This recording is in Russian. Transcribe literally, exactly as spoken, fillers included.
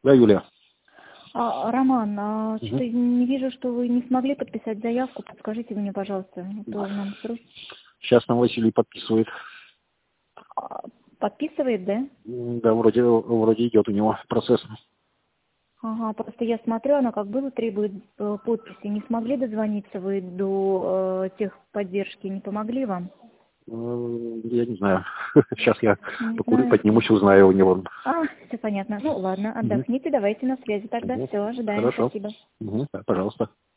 Да, Юлия. А, Роман, а, Угу. что-то не вижу, что вы не смогли подписать заявку. Подскажите мне, пожалуйста. А то нам срочно. Сейчас нам Василий подписывает. А, Подписывает, да? М, Да, вроде, вроде идет у него процесс. Ага, просто я смотрю, она как было требует э, подписи. Не смогли дозвониться вы до э, техподдержки? Не помогли вам? М, Я не знаю. Сейчас я Не покурю, знаете. поднимусь, узнаю у него. А, все понятно. Ну ладно, Угу. отдохните, давайте на связи тогда. Угу. Все, ожидаем. Хорошо. Спасибо. Угу. Пожалуйста.